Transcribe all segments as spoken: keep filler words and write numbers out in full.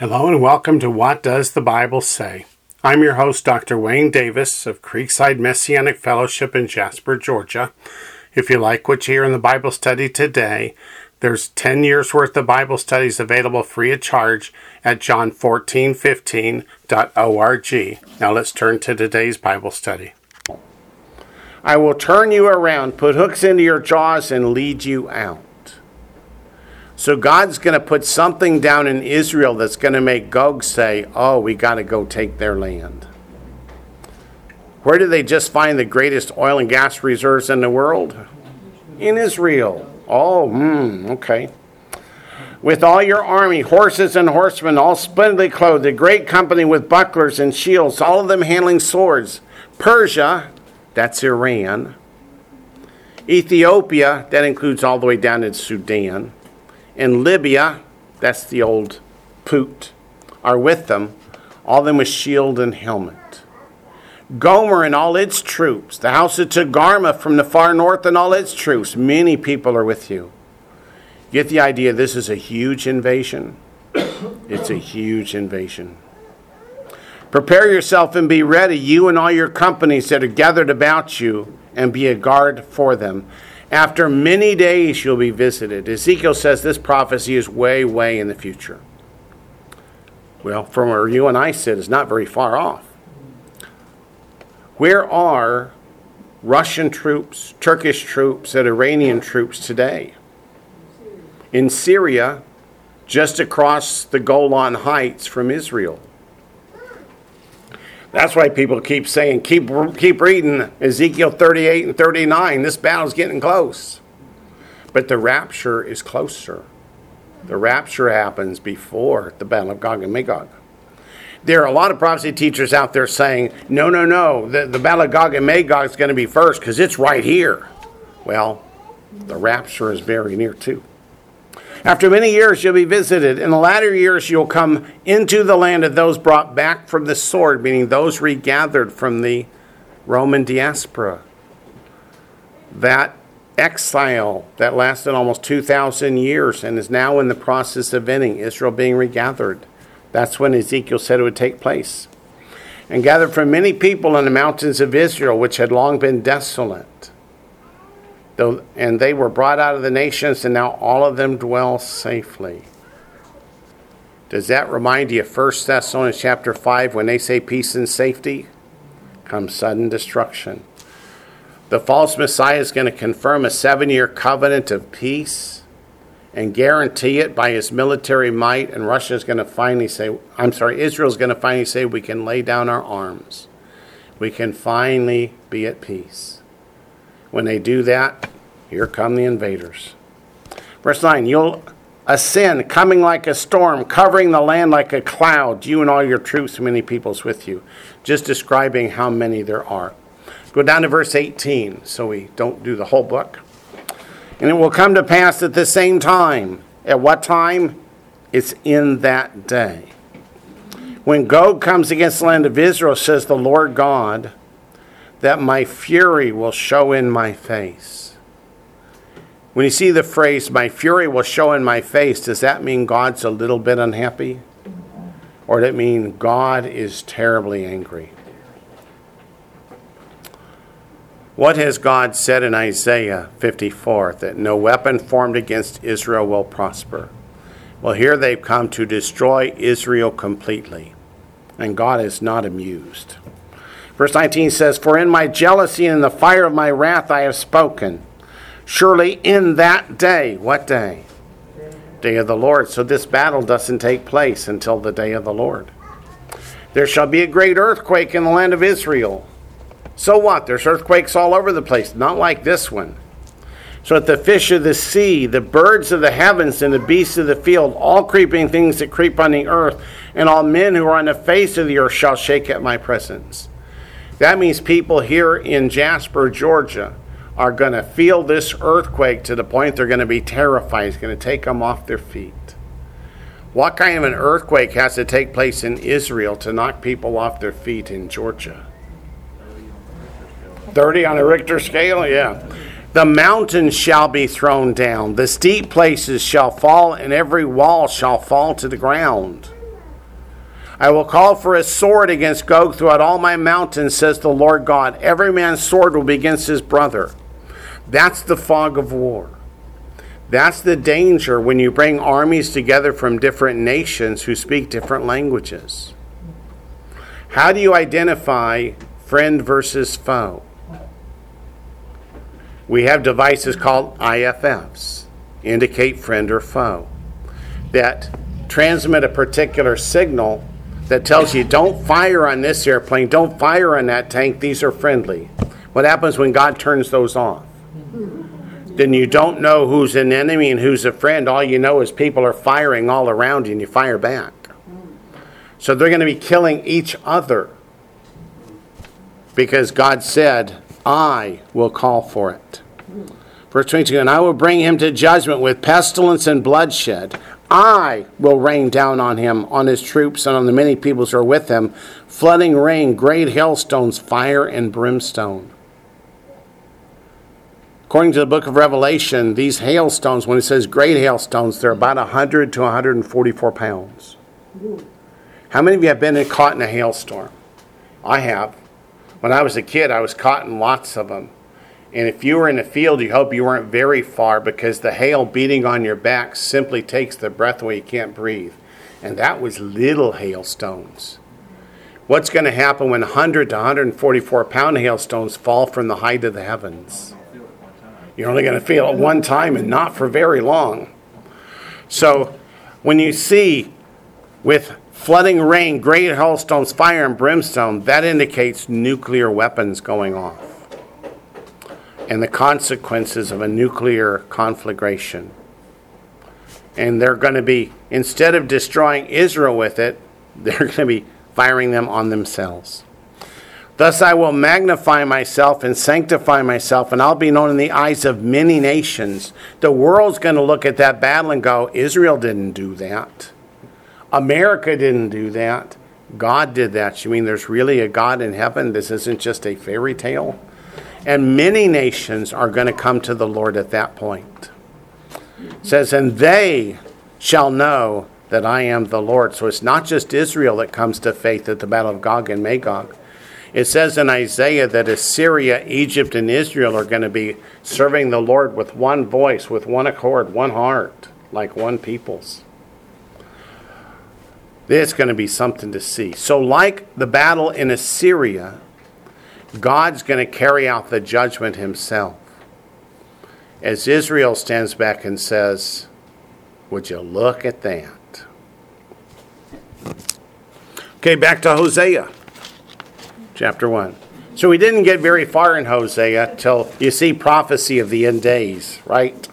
Hello and welcome to What Does the Bible Say? I'm your host, Doctor Wayne Davis of Creekside Messianic Fellowship in Jasper, Georgia. If you like what you hear in the Bible study today, there's ten years worth of Bible studies available free of charge at john fourteen fifteen dot org. Now let's turn to today's Bible study. I will turn you around, put hooks into your jaws, and lead you out. So God's going to put something down in Israel that's going to make Gog say, oh, we got to go take their land. Where did they just find the greatest oil and gas reserves in the world? In Israel. Oh, hmm, okay. With all your army, horses and horsemen, all splendidly clothed, a great company with bucklers and shields, all of them handling swords. Persia, that's Iran. Ethiopia, that includes all the way down to Sudan. And Libya, that's the old Put, are with them, all of them with shield and helmet. Gomer and all its troops, the house of Togarmah from the far north and all its troops, many people are with you. Get the idea, this is a huge invasion. It's a huge invasion. Prepare yourself and be ready, you and all your companies that are gathered about you, and be a guard for them. After many days you'll be visited. Ezekiel says this prophecy is way, way in the future. Well, from where you and I sit is not very far off. Where are Russian troops, Turkish troops, and Iranian troops today? In Syria, just across the Golan Heights from Israel. That's why people keep saying, keep keep reading Ezekiel thirty-eight and thirty-nine. This battle's getting close. But the rapture is closer. The rapture happens before the battle of Gog and Magog. There are a lot of prophecy teachers out there saying, no, no, no, the, the battle of Gog and Magog is going to be first because it's right here. Well, the rapture is very near too. After many years you'll be visited. In the latter years you'll come into the land of those brought back from the sword, meaning those regathered from the Roman diaspora. That exile that lasted almost two thousand years and is now in the process of ending, Israel being regathered. That's when Ezekiel said it would take place. And gathered from many people in the mountains of Israel, which had long been desolate. Though, and they were brought out of the nations, and now all of them dwell safely. Does that remind you of First Thessalonians chapter five, when they say peace and safety? Comes sudden destruction. The false Messiah is going to confirm a seven-year covenant of peace and guarantee it by his military might, and Russia is going to finally say, I'm sorry, Israel is going to finally say, we can lay down our arms. We can finally be at peace. When they do that, here come the invaders. Verse nine, you'll ascend, coming like a storm, covering the land like a cloud, you and all your troops, many peoples with you. Just describing how many there are. Go down to verse eighteen, so we don't do the whole book. And it will come to pass at the same time. At what time? It's in that day. When Gog comes against the land of Israel, says the Lord God, that my fury will show in my face. When you see the phrase, my fury will show in my face, does that mean God's a little bit unhappy? Or does it mean God is terribly angry? What has God said in Isaiah fifty-four? That no weapon formed against Israel will prosper. Well, here they've come to destroy Israel completely. And God is not amused. Verse nineteen says, for in my jealousy and in the fire of my wrath I have spoken. Surely in that day, what day? Day of the Lord. So this battle doesn't take place until the day of the Lord. There shall be a great earthquake in the land of Israel. So what? There's earthquakes all over the place. Not like this one. So that the fish of the sea, the birds of the heavens, and the beasts of the field, all creeping things that creep on the earth, and all men who are on the face of the earth shall shake at my presence. That means people here in Jasper, Georgia, are going to feel this earthquake to the point they're going to be terrified. It's going to take them off their feet. What kind of an earthquake has to take place in Israel to knock people off their feet in Georgia? thirty on a Richter scale? Yeah. The mountains shall be thrown down. The steep places shall fall, and every wall shall fall to the ground. I will call for a sword against Gog throughout all my mountains, says the Lord God. Every man's sword will be against his brother. That's the fog of war. That's the danger when you bring armies together from different nations who speak different languages. How do you identify friend versus foe? We have devices called I F Fs, indicate friend or foe, that transmit a particular signal that tells you don't fire on this airplane, don't fire on that tank, these are friendly. What happens when God turns those off? Then you don't know who's an enemy and who's a friend. All you know is people are firing all around you and you fire back. So they're going to be killing each other because God said, I will call for it. Verse twenty-two, and I will bring him to judgment with pestilence and bloodshed. I will rain down on him, on his troops, and on the many peoples who are with him, flooding rain, great hailstones, fire, and brimstone. According to the book of Revelation, these hailstones, when it says great hailstones, they're about one hundred to one hundred forty-four pounds. How many of you have been caught in a hailstorm? I have. When I was a kid, I was caught in lots of them. And if you were in a field, you hope you weren't very far because the hail beating on your back simply takes the breath away. You can't breathe. And that was little hailstones. What's going to happen when one hundred to one hundred forty-four pound hailstones fall from the height of the heavens? You're only going to feel it one time and not for very long. So when you see with flooding rain, great hailstones, fire, and brimstone, that indicates nuclear weapons going off and the consequences of a nuclear conflagration. And they're going to be, instead of destroying Israel with it, they're going to be firing them on themselves. Thus I will magnify myself and sanctify myself, and I'll be known in the eyes of many nations. The world's going to look at that battle and go, Israel didn't do that. America didn't do that. God did that. You mean there's really a God in heaven? This isn't just a fairy tale? And many nations are going to come to the Lord at that point. It says, and they shall know that I am the Lord. So it's not just Israel that comes to faith at the battle of Gog and Magog. It says in Isaiah that Assyria, Egypt, and Israel are going to be serving the Lord with one voice, with one accord, one heart, like one peoples. It's going to be something to see. So like the battle in Assyria, God's going to carry out the judgment himself. As Israel stands back and says, would you look at that? Okay, back to Hosea, chapter one. So we didn't get very far in Hosea till you see prophecy of the end days, right?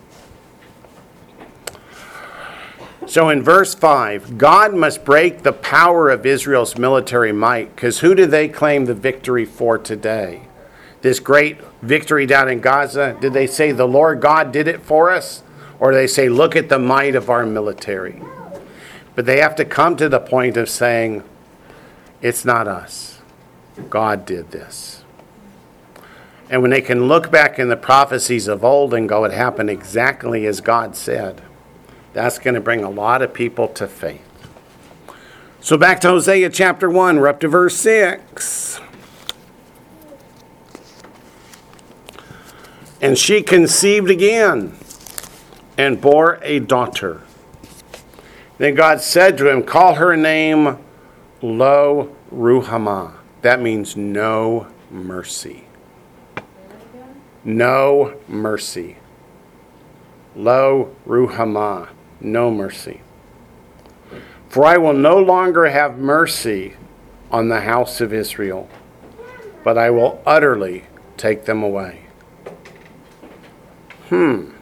So in verse five, God must break the power of Israel's military might, because who do they claim the victory for today? This great victory down in Gaza, did they say the Lord God did it for us? Or do they say, look at the might of our military? But they have to come to the point of saying, it's not us. God did this. And when they can look back in the prophecies of old and go, it happened exactly as God said, that's going to bring a lot of people to faith. So back to Hosea chapter one, we're up to verse six. And she conceived again and bore a daughter. Then God said to him, call her name Lo Ruhamah. That means no mercy. No mercy. Lo Ruhamah. No mercy. For I will no longer have mercy on the house of Israel, but I will utterly take them away. Hmm.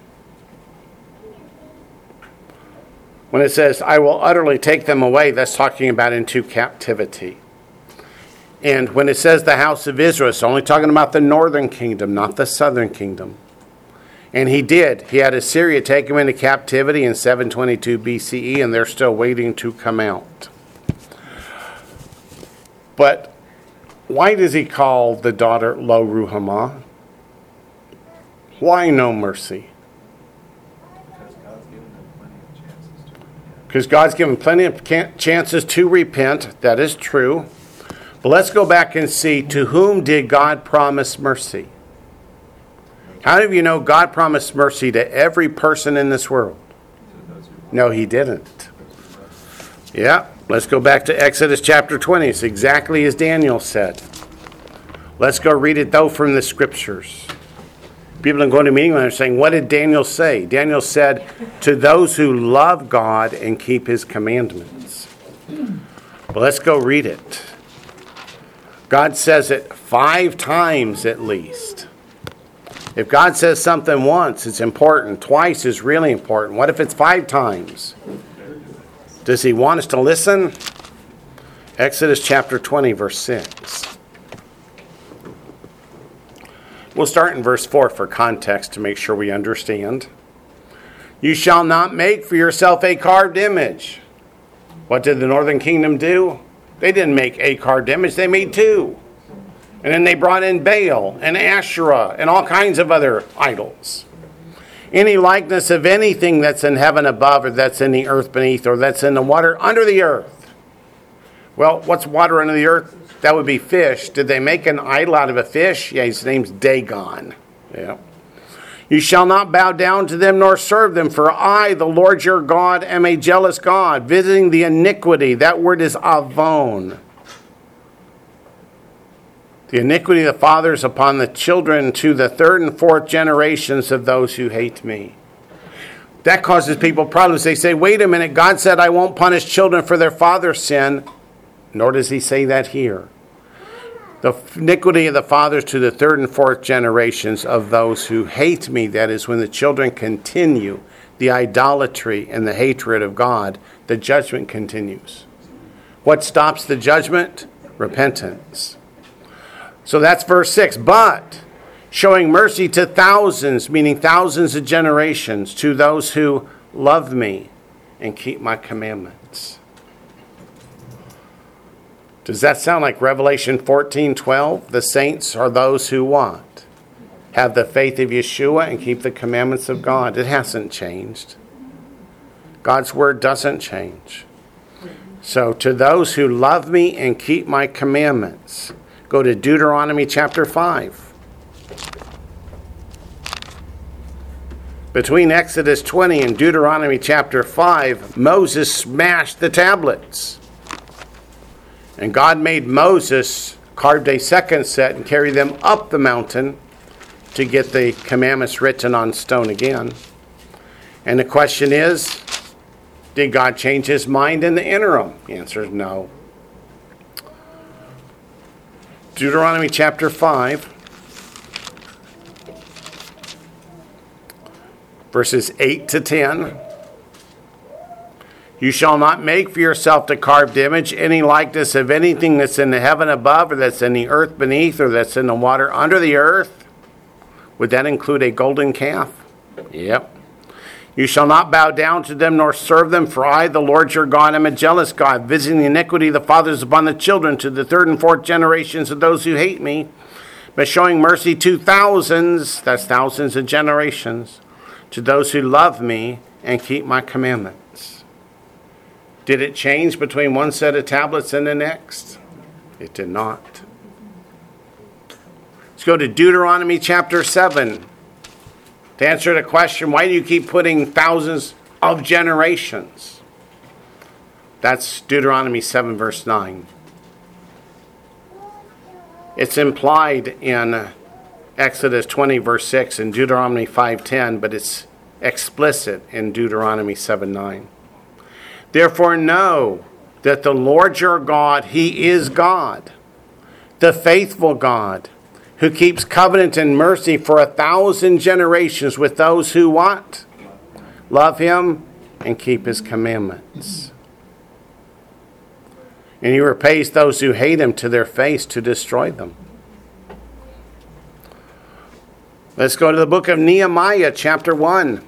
When it says, I will utterly take them away, that's talking about into captivity. And when it says the house of Israel, it's only talking about the northern kingdom, not the southern kingdom. And he did. He had Assyria take him into captivity in seven twenty-two B C E, and they're still waiting to come out. But why does he call the daughter Lo Ruhamah? Why no mercy? Because God's given them plenty of chances to repent. Because God's given plenty of chances to repent. That is true. But let's go back and see, to whom did God promise mercy? How many of you know God promised mercy to every person in this world? No, he didn't. Yeah, let's go back to Exodus chapter twenty. It's exactly as Daniel said. Let's go read it, though, from the scriptures. People are going to meeting and they're saying, what did Daniel say? Daniel said, to those who love God and keep his commandments. Well, let's go read it. God says it five times at least. If God says something once, it's important. Twice is really important. What if it's five times? Does he want us to listen? Exodus chapter twenty, verse six. We'll start in verse four for context to make sure we understand. You shall not make for yourself a carved image. What did the northern kingdom do? They didn't make a carved image, they made two. And then they brought in Baal and Asherah and all kinds of other idols. Any likeness of anything that's in heaven above, or that's in the earth beneath, or that's in the water under the earth. Well, what's water under the earth? That would be fish. Did they make an idol out of a fish? Yeah, his name's Dagon. Yeah. You shall not bow down to them nor serve them, for I, the Lord your God, am a jealous God, visiting the iniquity. That word is avon. The iniquity of the fathers upon the children to the third and fourth generations of those who hate me. That causes people problems. They say, wait a minute, God said I won't punish children for their father's sin. Nor does he say that here. The iniquity of the fathers to the third and fourth generations of those who hate me. That is, when the children continue the idolatry and the hatred of God, the judgment continues. What stops the judgment? Repentance. So that's verse six. But showing mercy to thousands, meaning thousands of generations, to those who love me and keep my commandments. Does that sound like Revelation fourteen twelve? The saints are those who what? Have the faith of Yeshua and keep the commandments of God. It hasn't changed. God's word doesn't change. So to those who love me and keep my commandments, go to Deuteronomy chapter five. Between Exodus twenty and Deuteronomy chapter five, Moses smashed the tablets. And God made Moses carved a second set and carry them up the mountain to get the commandments written on stone again. And the question is, did God change his mind in the interim? The answer is no. Deuteronomy chapter five, verses eight to ten. You shall not make for yourself the carved image, any likeness of anything that's in the heaven above, or that's in the earth beneath, or that's in the water under the earth. Would that include a golden calf? Yep. You shall not bow down to them nor serve them, for I, the Lord your God, am a jealous God, visiting the iniquity of the fathers upon the children to the third and fourth generations of those who hate me, but showing mercy to thousands, that's thousands of generations, to those who love me and keep my commandments. Did it change between one set of tablets and the next? It did not. Let's go to Deuteronomy chapter seven. To answer the question, why do you keep putting thousands of generations? That's Deuteronomy seven, verse nine. It's implied in Exodus twenty, verse six, and Deuteronomy five ten, but it's explicit in Deuteronomy seven nine. Therefore know that the Lord your God, he is God, the faithful God, who keeps covenant and mercy for a thousand generations with those who what? Love him and keep his commandments. And he repays those who hate him to their face to destroy them. Let's go to the book of Nehemiah, chapter one.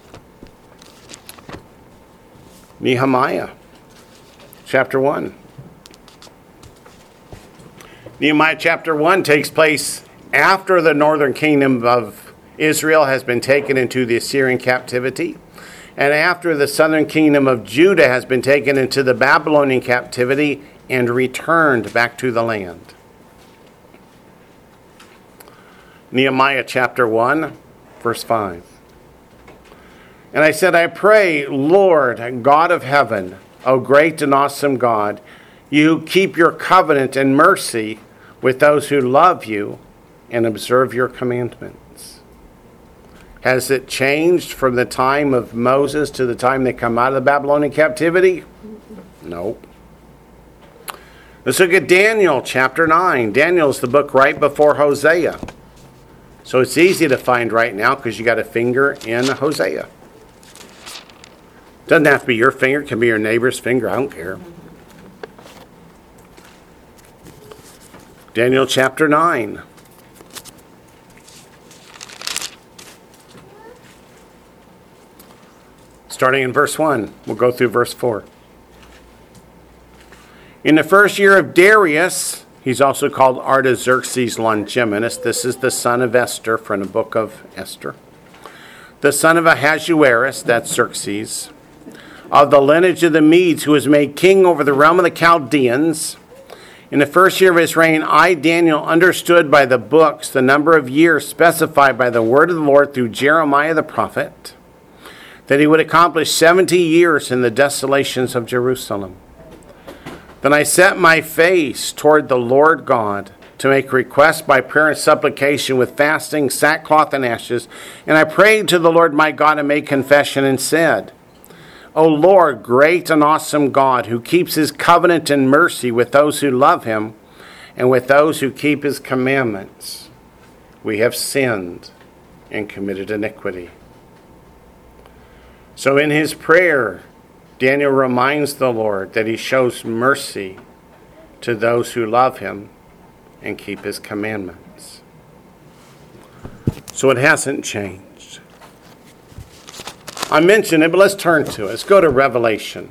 Nehemiah, chapter one. Nehemiah chapter one takes place after the northern kingdom of Israel has been taken into the Assyrian captivity. and after the southern kingdom of Judah has been taken into the Babylonian captivity and returned back to the land. Nehemiah chapter one, verse five. And I said, I pray, Lord, God of heaven, O great and awesome God, you keep your covenant and mercy with those who love you and observe your commandments. Has it changed from the time of Moses to the time they come out of the Babylonian captivity? Nope. Let's look at Daniel chapter nine. Daniel's the book right before Hosea. So it's easy to find right now because you got a finger in Hosea. Doesn't have to be your finger. It can be your neighbor's finger. I don't care. Daniel chapter nine. Starting in verse one. We'll go through verse four. In the first year of Darius, he's also called Artaxerxes Longimanus. This is the son of Esther from the book of Esther. The son of Ahasuerus, that's Xerxes, of the lineage of the Medes, who was made king over the realm of the Chaldeans. In the first year of his reign, I, Daniel, understood by the books the number of years specified by the word of the Lord through Jeremiah the prophet, that he would accomplish seventy years in the desolations of Jerusalem. Then I set my face toward the Lord God to make request by prayer and supplication with fasting, sackcloth, and ashes. And I prayed to the Lord my God and made confession and said, O Lord, great and awesome God, who keeps his covenant and mercy with those who love him and with those who keep his commandments, we have sinned and committed iniquity. So in his prayer, Daniel reminds the Lord that he shows mercy to those who love him and keep his commandments. So it hasn't changed. I mentioned it, but let's turn to it. Let's go to Revelation.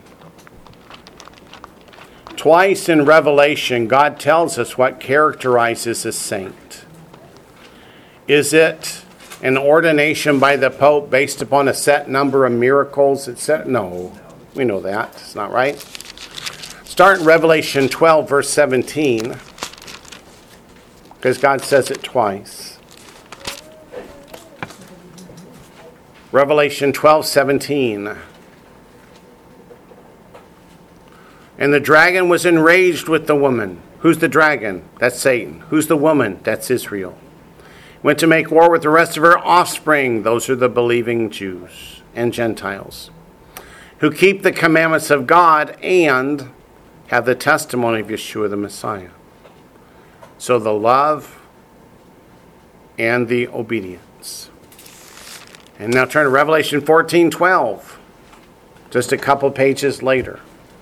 Twice in Revelation, God tells us what characterizes a saint. Is it an ordination by the Pope based upon a set number of miracles? It's set? No, we know that. It's not right. Start in Revelation twelve, verse seventeen, because God says it twice. Revelation twelve, seventeen. And the dragon was enraged with the woman. Who's the dragon? That's Satan. Who's the woman? That's Israel. Went to make war with the rest of her offspring. Those are the believing Jews and Gentiles, who keep the commandments of God and have the testimony of Yeshua the Messiah. So the love and the obedience. And now turn to Revelation fourteen, twelve, just a couple pages later.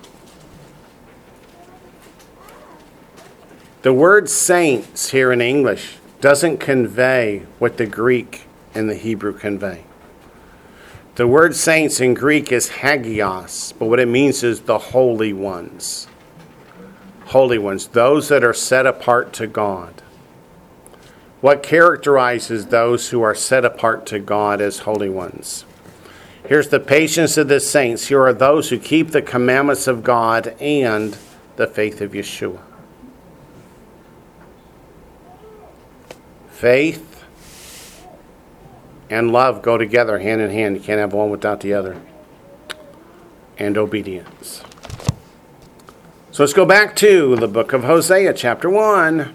The word saints here in English doesn't convey what the Greek and the Hebrew convey. The word saints in Greek is hagios, but what it means is the holy ones. Holy ones, those that are set apart to God. What characterizes those who are set apart to God as holy ones? Here's the patience of the saints. Here are those who keep the commandments of God and the faith of Yeshua. Faith and love go together hand in hand. You can't have one without the other. And obedience. So let's go back to the book of Hosea, chapter one.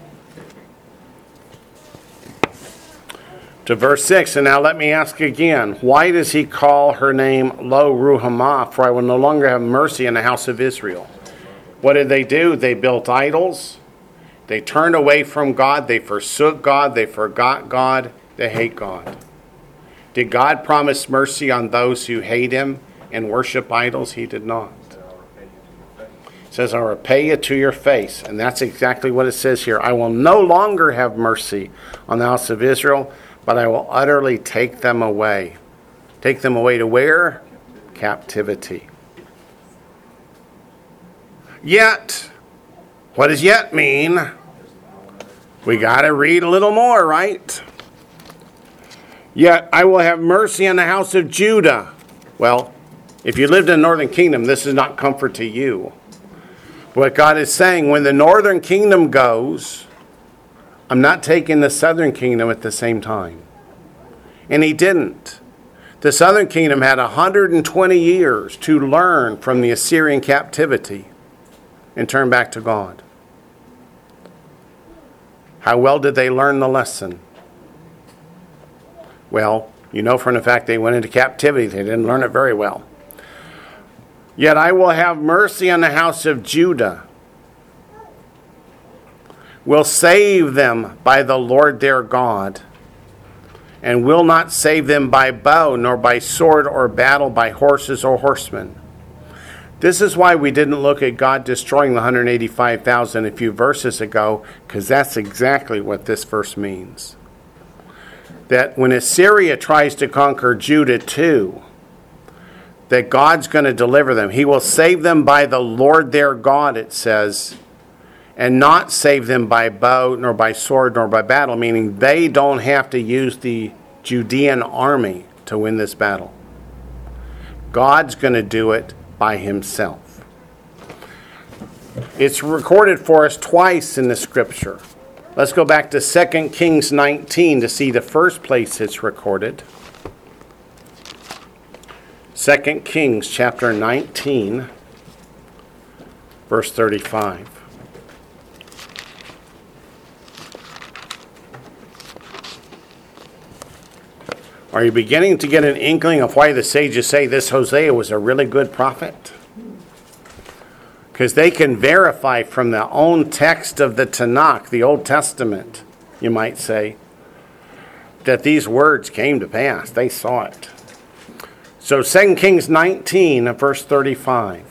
To verse six. And now let me ask again, why does he call her name Lo Ruhamah? For I will no longer have mercy in the house of Israel. What did they do? They built idols. They turned away from God. They forsook God. They forgot God. They hate God. Did God promise mercy on those who hate him and worship idols? He did not. It says, I'll repay you to your face. And that's exactly what it says here. I will no longer have mercy on the house of Israel, but I will utterly take them away. Take them away to where? Captivity. Yet, what does yet mean? We got to read a little more, right? Yet I will have mercy on the house of Judah Well, if you lived in the northern kingdom, this is not comfort to you. What God is saying, when the northern kingdom goes, I'm not taking the southern kingdom at the same time. And he didn't. The southern kingdom had one hundred twenty years to learn from the Assyrian captivity and turn back to God. How well did they learn the lesson? Well, you know from the fact they went into captivity, they didn't learn it very well. Yet I will have mercy on the house of Judah, will save them by the Lord their God, and will not save them by bow, nor by sword or battle, by horses or horsemen. This is why we didn't look at God destroying the one hundred eighty-five thousand a few verses ago, because that's exactly what this verse means. That when Assyria tries to conquer Judah too, that God's going to deliver them. He will save them by the Lord their God, it says, and not save them by bow, nor by sword, nor by battle, meaning they don't have to use the Judean army to win this battle. God's going to do it by himself. It's recorded for us twice in the scripture. Let's go back to Second Kings nineteen to see the first place it's recorded. Second Kings chapter nineteen, verse thirty-five. Are you beginning to get an inkling of why the sages say this Hosea was a really good prophet? Because they can verify from the own text of the Tanakh, the Old Testament, you might say, that these words came to pass. They saw it. So Second Kings nineteen, verse thirty-five.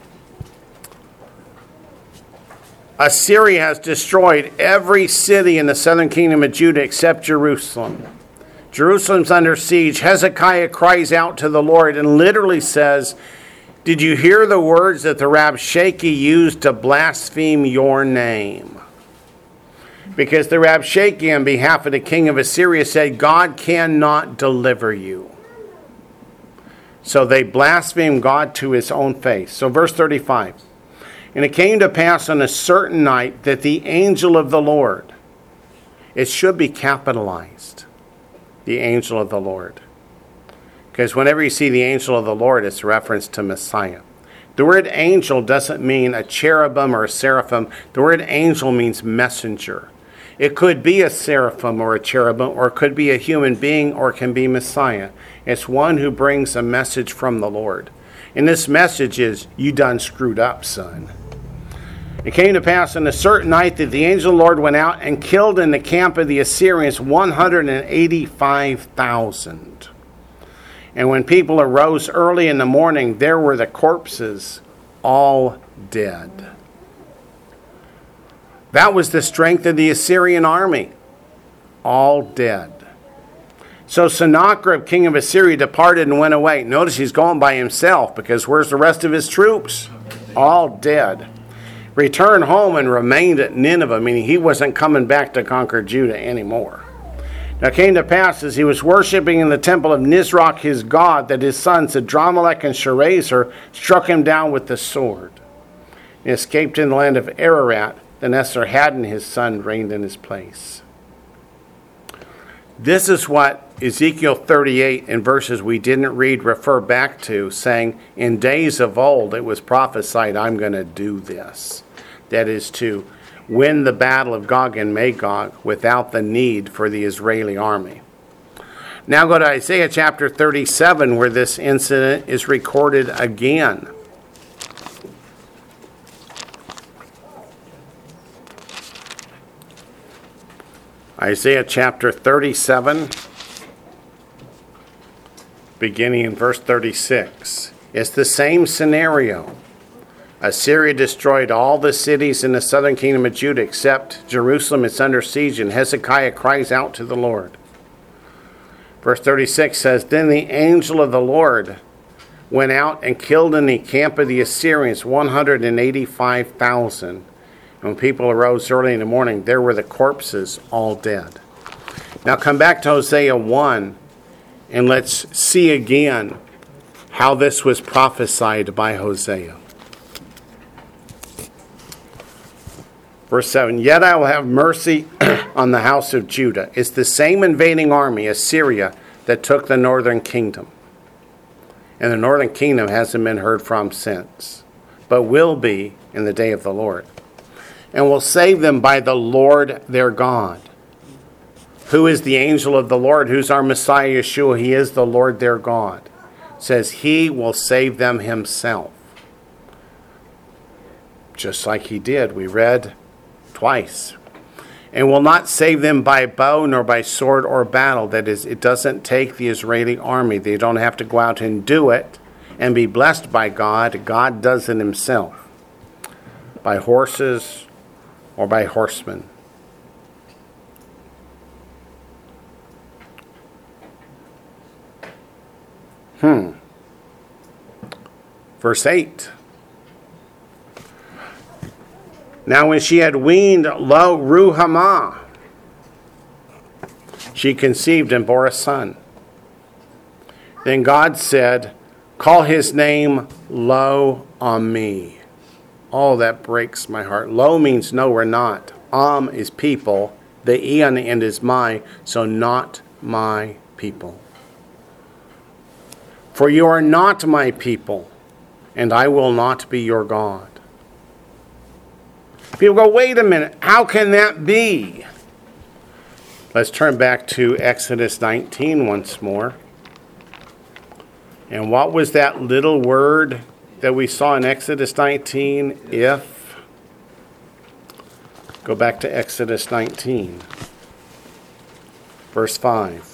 Assyria has destroyed every city in the southern kingdom of Judah except Jerusalem. Jerusalem's under siege. Hezekiah cries out to the Lord and literally says, did you hear the words that the Rabshakeh used to blaspheme your name? Because the Rabshakeh, on behalf of the king of Assyria, said, God cannot deliver you. So they blasphemed God to his own face. So verse thirty-five. And it came to pass on a certain night that the angel of the Lord, it should be capitalized, the angel of the Lord. Because whenever you see the angel of the Lord, it's a reference to Messiah. The word angel doesn't mean a cherubim or a seraphim. The word angel means messenger. It could be a seraphim or a cherubim, or it could be a human being, or it can be Messiah. It's one who brings a message from the Lord. And this message is, you done screwed up, son. It came to pass on a certain night that the angel of the Lord went out and killed in the camp of the Assyrians one hundred eighty-five thousand. And when people arose early in the morning, there were the corpses all dead. That was the strength of the Assyrian army. All dead. So Sennacherib, king of Assyria, departed and went away. Notice he's going by himself, because where's the rest of his troops? All dead. Returned home and remained at Nineveh, meaning he wasn't coming back to conquer Judah anymore. Now it came to pass, as he was worshiping in the temple of Nisroch his god, that his sons Adramelech and Sharezer struck him down with the sword. He escaped in the land of Ararat. Then Esarhaddon his son reigned in his place. This is what Ezekiel thirty-eight and verses we didn't read refer back to, saying, in days of old it was prophesied, I'm going to do this. That is to win the battle of Gog and Magog without the need for the Israeli army. Now go to Isaiah chapter thirty-seven, where this incident is recorded again. Isaiah chapter thirty-seven, beginning in verse thirty-six. It's the same scenario. Assyria destroyed all the cities in the southern kingdom of Judah except Jerusalem. It's under siege, and Hezekiah cries out to the Lord. Verse thirty-six says, then the angel of the Lord went out and killed in the camp of the Assyrians one hundred eighty-five thousand. When people arose early in the morning, there were the corpses all dead. Now come back to Hosea one, and let's see again how this was prophesied by Hosea. Verse seven, yet I will have mercy on the house of Judah. It's the same invading army, Assyria, that took the northern kingdom. And the northern kingdom hasn't been heard from since, but will be in the day of the Lord. And will save them by the Lord their God. Who is the angel of the Lord? Who's our Messiah, Yeshua? He is the Lord their God. It says he will save them himself. Just like he did. We read twice. And will not save them by bow nor by sword or battle. That is, it doesn't take the Israeli army. They don't have to go out and do it and be blessed by God. God does it himself. By horses or by horsemen. Hmm. Verse eight. Now when she had weaned Lo Ruhamah, she conceived and bore a son. Then God said, call his name Lo Ami. Oh, that breaks my heart. Lo means no, we're not. Am is people. The E on the end is my, so not my people. For you are not my people, and I will not be your God. People go, wait a minute, how can that be? Let's turn back to Exodus nineteen once more. And what was that little word that we saw in Exodus nineteen? If. Go back to Exodus nineteen, verse five.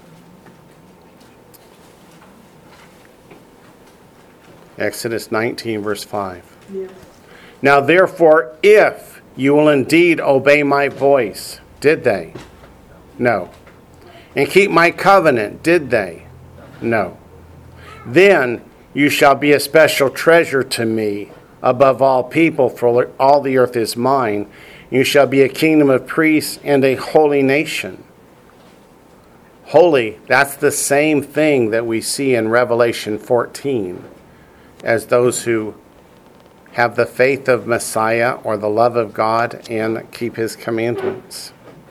Exodus nineteen, verse five. Yeah. Now therefore, if you will indeed obey my voice, did they? No. And keep my covenant, did they? No. Then you shall be a special treasure to me above all people, for all the earth is mine. You shall be a kingdom of priests and a holy nation. Holy, that's the same thing that we see in Revelation fourteen. As those who have the faith of Messiah or the love of God and keep his commandments.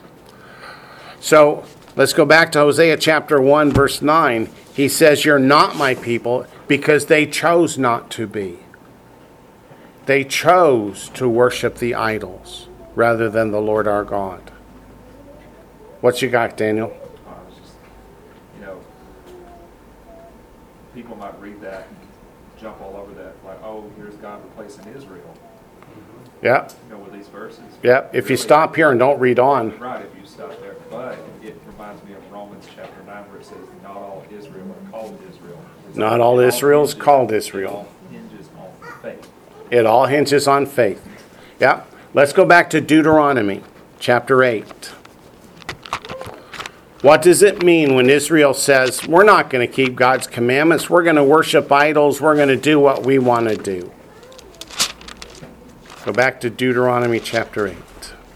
So let's go back to Hosea chapter one, verse nine. He says, you're not my people because they chose not to be. They chose to worship the idols rather than the Lord our God. What you got, Daniel? Uh, just, you know, people might read that and jump all over that, like, oh, here's God replacing Israel. Yeah. You know, with these verses. Yeah. If you stop here and don't read on. Right, if you stop there. But it reminds me of Romans chapter nine where it says, not all Israel are called Israel. It's Not all Israel is hinges, called It Israel. all hinges on faith. It all hinges on faith. Yeah. Let's go back to Deuteronomy chapter eight. What does it mean when Israel says, we're not going to keep God's commandments, we're going to worship idols, we're going to do what we want to do? Go back to Deuteronomy chapter eight.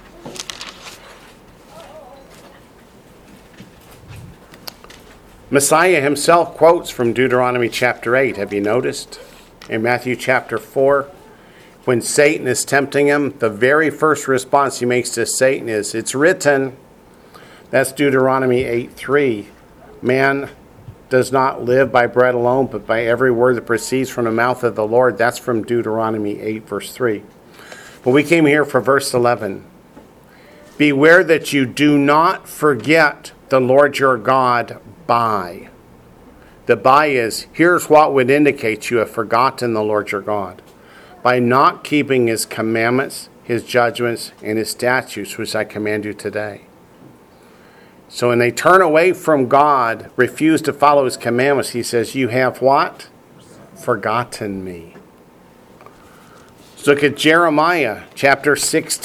Messiah himself quotes from Deuteronomy chapter eight. Have you noticed? In Matthew chapter four, when Satan is tempting him, the very first response he makes to Satan is, it's written. That's Deuteronomy eight three. Man does not live by bread alone, but by every word that proceeds from the mouth of the Lord. That's from Deuteronomy eight, verse three. But we came here for verse eleven. Beware that you do not forget the Lord your God by. The by is, here's what would indicate you have forgotten the Lord your God. By not keeping his commandments, his judgments, and his statutes, which I command you today. So when they turn away from God, refuse to follow his commandments, he says, you have what? Forgotten me. Let's look at Jeremiah chapter sixteen.